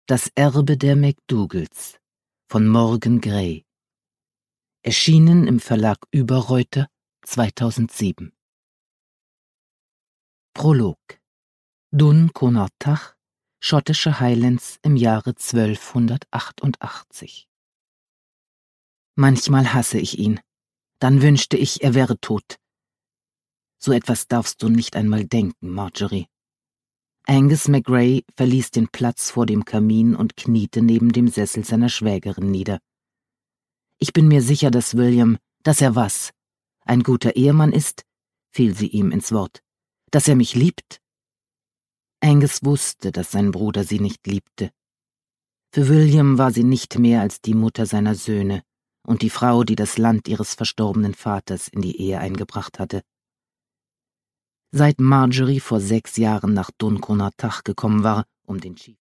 Das Erbe der McDougalls von Morgan Gray. Erschienen im Verlag Überreuter 2007. Prolog. Dun Conartach, schottische Highlands im Jahre 1288. Manchmal hasse ich ihn. Dann wünschte ich, er wäre tot. So etwas darfst du nicht einmal denken, Marjorie. Angus McGray verließ den Platz vor dem Kamin und kniete neben dem Sessel seiner Schwägerin nieder. Ich bin mir sicher, dass er was? Ein guter Ehemann ist, fiel sie ihm ins Wort. Dass er mich liebt? Angus wusste, dass sein Bruder sie nicht liebte. Für William war sie nicht mehr als die Mutter seiner Söhne und die Frau, die das Land ihres verstorbenen Vaters in die Ehe eingebracht hatte. Seit Marjorie vor 6 Jahren nach Dun Conartach gekommen war, um den Chief